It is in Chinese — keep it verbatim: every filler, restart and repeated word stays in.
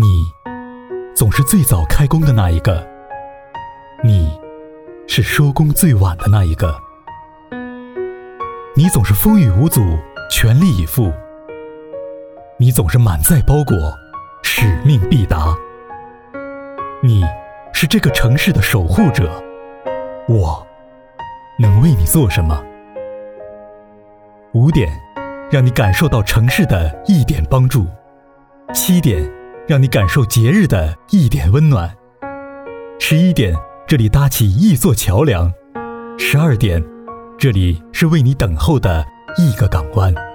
你总是最早开工的那一个，你是收工最晚的那一个。你总是风雨无阻，全力以赴。你总是满载包裹，使命必达。你是这个城市的守护者，我能为你做什么？五点，让你感受到城市的一点帮助；七点，让你感受节日的一点温暖；十一点，这里搭起一座桥梁；十二点，这里是为你等候的一个港湾。